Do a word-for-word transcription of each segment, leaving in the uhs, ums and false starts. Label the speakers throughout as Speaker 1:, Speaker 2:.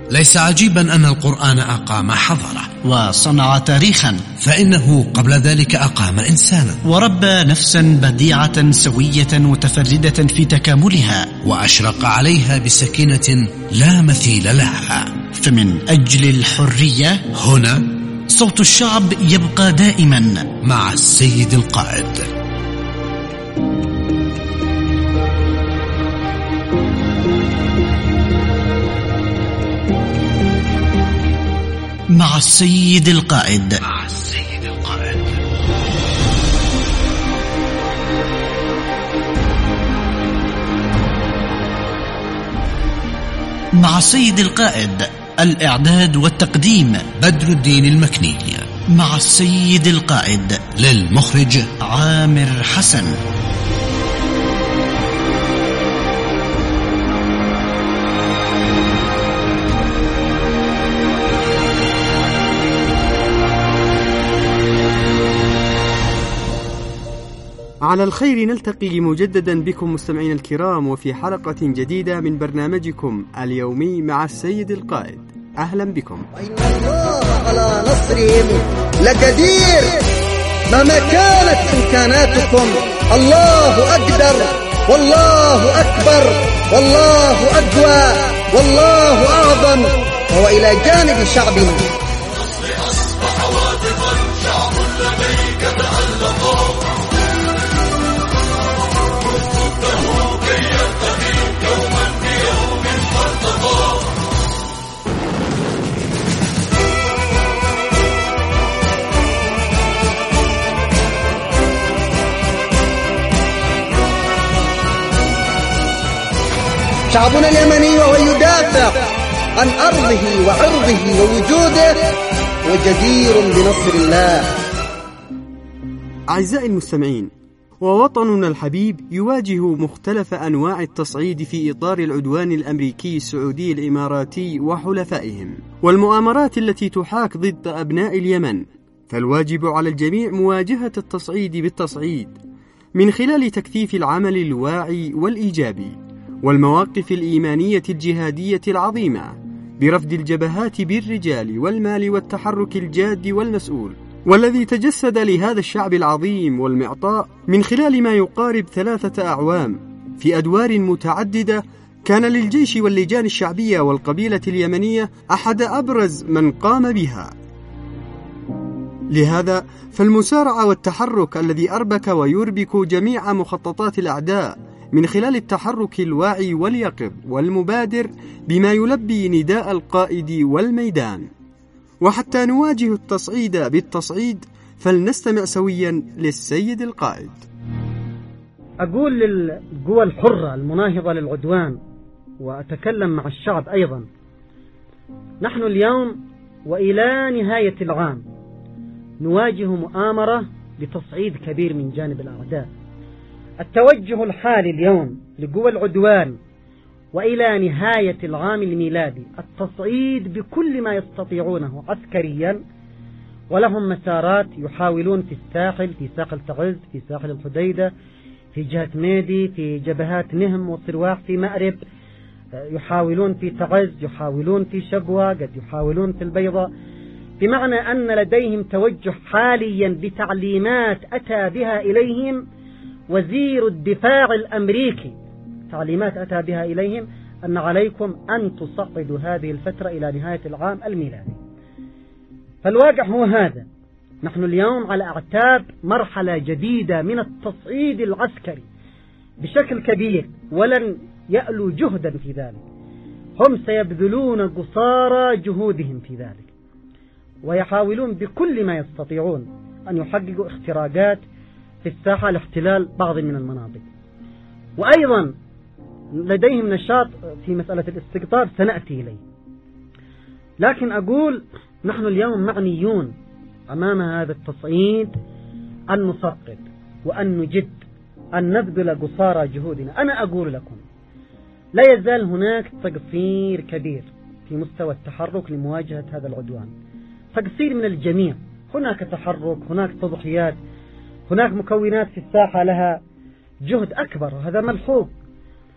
Speaker 1: ليس عجيبا أن القرآن أقام حضارة
Speaker 2: وصنع تاريخا،
Speaker 1: فإنه قبل ذلك أقام إنسانا
Speaker 2: وربى نفسا بديعة سوية متفردة في تكاملها،
Speaker 1: وأشرق عليها بسكينة لا مثيل لها.
Speaker 2: فمن أجل الحرية
Speaker 1: هنا
Speaker 2: صوت الشعب يبقى دائما
Speaker 1: مع السيد القائد.
Speaker 2: مع السيد القائد.
Speaker 1: مع السيد القائد.
Speaker 2: مع السيد القائد. الإعداد والتقديم
Speaker 1: بدر الدين المكني.
Speaker 2: مع السيد القائد.
Speaker 1: للمخرج
Speaker 2: عامر حسن.
Speaker 3: على الخير نلتقي مجددا بكم مستمعين الكرام، وفي حلقة جديدة من برنامجكم اليومي مع السيد القائد. أهلا بكم.
Speaker 4: إن الله على نصرهم لقدير، مهما كانت إمكاناتكم الله أقدر والله أكبر والله أقوى والله أعظم، وهو إلى جانب شعبنا.
Speaker 5: النصر أصبح واثقا، شعب لديك تألقا،
Speaker 4: شعبنا اليمني وهو يدافع عن أرضه وعرضه ووجوده وجدير بنصر الله.
Speaker 3: أعزائي المستمعين، ووطننا الحبيب يواجه مختلف أنواع التصعيد في إطار العدوان الأمريكي السعودي الإماراتي وحلفائهم والمؤامرات التي تحاك ضد أبناء اليمن، فالواجب على الجميع مواجهة التصعيد بالتصعيد من خلال تكثيف العمل الواعي والإيجابي والمواقف الإيمانية الجهادية العظيمة برفد الجبهات بالرجال والمال والتحرك الجاد والمسؤول، والذي تجسد لهذا الشعب العظيم والمعطاء من خلال ما يقارب ثلاثة أعوام في أدوار متعددة. كان للجيش واللجان الشعبية والقبيلة اليمنية أحد أبرز من قام بها. لهذا فالمسارعة والتحرك الذي أربك ويربك جميع مخططات الأعداء من خلال التحرك الواعي واليقظ والمبادر بما يلبي نداء القائد والميدان. وحتى نواجه التصعيد بالتصعيد فلنستمع سويا للسيد القائد.
Speaker 6: أقول للقوى الحرة المناهضة للعدوان، وأتكلم مع الشعب أيضا، نحن اليوم وإلى نهاية العام نواجه مؤامرة لتصعيد كبير من جانب الأعداء. التوجه الحالي اليوم لقوى العدوان وإلى نهاية العام الميلادي التصعيد بكل ما يستطيعونه عسكريا، ولهم مسارات يحاولون في الساحل، في ساحل تعز، في ساحل الحديدة، في جهة ميدي، في جبهات نهم وصرواح، في مأرب، يحاولون في تعز، يحاولون في شبوة، قد يحاولون في البيضاء، بمعنى أن لديهم توجه حاليا بتعليمات أتى بها إليهم وزير الدفاع الأمريكي، تعليمات أتى بها إليهم أن عليكم أن تصعدوا هذه الفترة إلى نهاية العام الميلادي. فالواقع هو هذا، نحن اليوم على أعتاب مرحلة جديدة من التصعيد العسكري بشكل كبير، ولن يألوا جهدا في ذلك، هم سيبذلون قصارى جهودهم في ذلك، ويحاولون بكل ما يستطيعون أن يحققوا اختراقات في الساحة لاحتلال بعض من المناطق. وأيضا لديهم نشاط في مسألة الاستقطاب سنأتي إليه. لكن أقول نحن اليوم معنيون أمام هذا التصعيد أن نصقد وأن نجد، أن نبذل قصارى جهودنا. أنا أقول لكم لا يزال هناك تقصير كبير في مستوى التحرك لمواجهة هذا العدوان، تقصير من الجميع، هناك تحرك، هناك تضحيات، هناك مكونات في الساحة لها جهد أكبر، وهذا ملحوظ.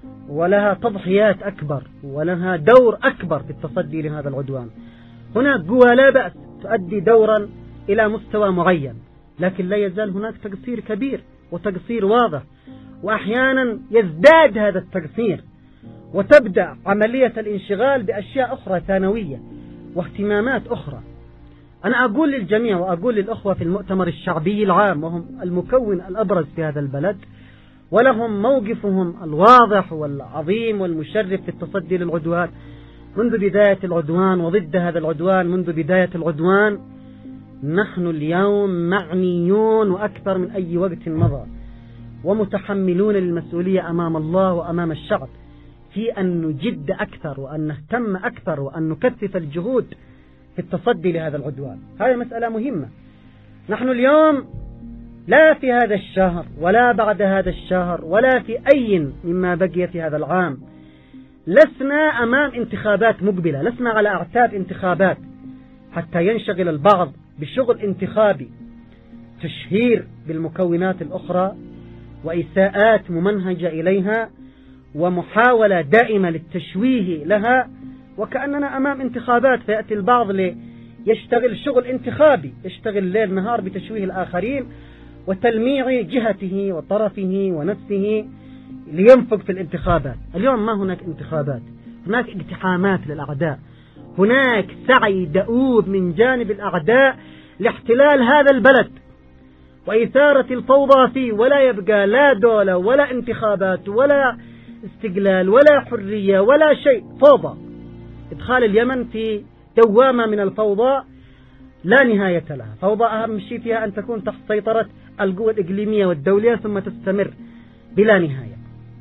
Speaker 6: ولها تضحيات أكبر ولها دور أكبر في التصدي لهذا العدوان. هناك قوى لا بأس تؤدي دورا إلى مستوى معين، لكن لا يزال هناك تقصير كبير وتقصير واضح، وأحيانا يزداد هذا التقصير وتبدأ عملية الانشغال بأشياء أخرى ثانوية واهتمامات أخرى. أنا أقول للجميع وأقول للأخوة في المؤتمر الشعبي العام، وهم المكون الأبرز في هذا البلد ولهم موقفهم الواضح والعظيم والمشرف في التصدي للعدوان منذ بداية العدوان وضد هذا العدوان منذ بداية العدوان، نحن اليوم معنيون وأكثر من أي وقت مضى ومتحملون للمسؤولية أمام الله وأمام الشعب في أن نجد أكثر وأن نهتم أكثر وأن نكثف الجهود في التصدي لهذا العدوان. هذه مسألة مهمة. نحن اليوم لا في هذا الشهر ولا بعد هذا الشهر ولا في أي مما بقي في هذا العام لسنا أمام انتخابات مقبلة، لسنا على أعتاب انتخابات حتى ينشغل البعض بشغل انتخابي، تشهير بالمكونات الأخرى وإساءات ممنهجة إليها ومحاولة دائمة للتشويه لها، وكأننا أمام انتخابات فيأتي البعض ليشتغل شغل انتخابي، يشتغل ليل نهار بتشويه الآخرين وتلميع جهته وطرفه ونفسه لينفق في الانتخابات. اليوم ما هناك انتخابات، هناك اقتحامات للأعداء، هناك سعي دؤوب من جانب الأعداء لاحتلال هذا البلد وإثارة الفوضى فيه، ولا يبقى لا دولة ولا انتخابات ولا استقلال ولا حرية ولا شيء، فوضى. إدخال اليمن في دوامة من الفوضى لا نهاية لها، فوضى أهم شيء فيها أن تكون تحت سيطرة القوى الإقليمية والدولية ثم تستمر بلا نهاية.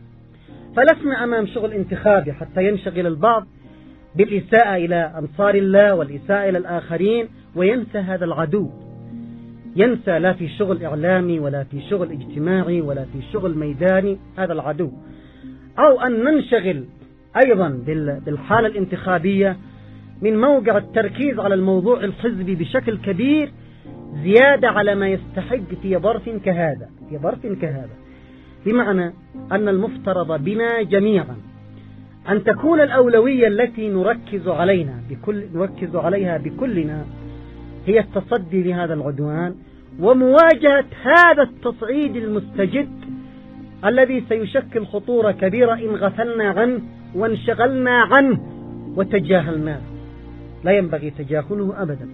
Speaker 6: فلسنا أمام شغل انتخابي حتى ينشغل البعض بالإساءة إلى أنصار الله والإساءة إلى الآخرين وينسى هذا العدو، ينسى لا في شغل إعلامي ولا في شغل اجتماعي ولا في شغل ميداني هذا العدو، أو أن ننشغل أيضا بالحالة الانتخابية من موقع التركيز على الموضوع الحزبي بشكل كبير زيادة على ما يستحق في ظرف كهذا في ظرف كهذا بمعنى أن المفترض بنا جميعا أن تكون الأولوية التي نركز علينا بكل نركز عليها بكلنا هي التصدي لهذا العدوان ومواجهة هذا التصعيد المستجد الذي سيشكل خطورة كبيرة إن غفلنا عنه وانشغلنا عنه وتجاهلناه، لا ينبغي تجاهله أبدا.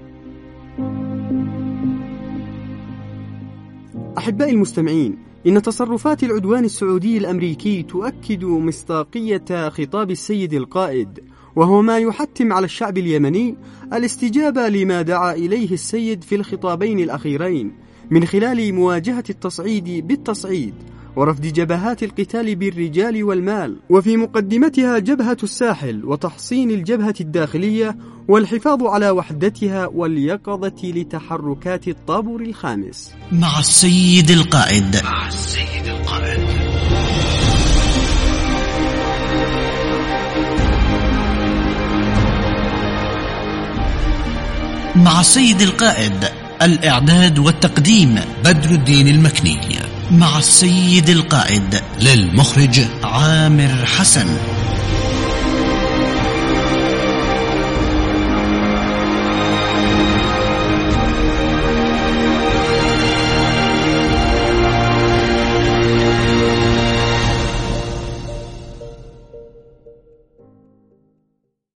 Speaker 3: أحبائي المستمعين، إن تصرفات العدوان السعودي الأمريكي تؤكد مصداقية خطاب السيد القائد، وهو ما يحتم على الشعب اليمني الاستجابة لما دعا إليه السيد في الخطابين الأخيرين من خلال مواجهة التصعيد بالتصعيد ورفض جبهات القتال بالرجال والمال، وفي مقدمتها جبهة الساحل وتحصين الجبهة الداخلية والحفاظ على وحدتها واليقظة لتحركات الطابور الخامس.
Speaker 1: مع السيد القائد. مع السيد القائد. مع السيد القائد، الإعداد والتقديم بدر الدين المكني. مع السيد القائد، للمخرج عامر حسن.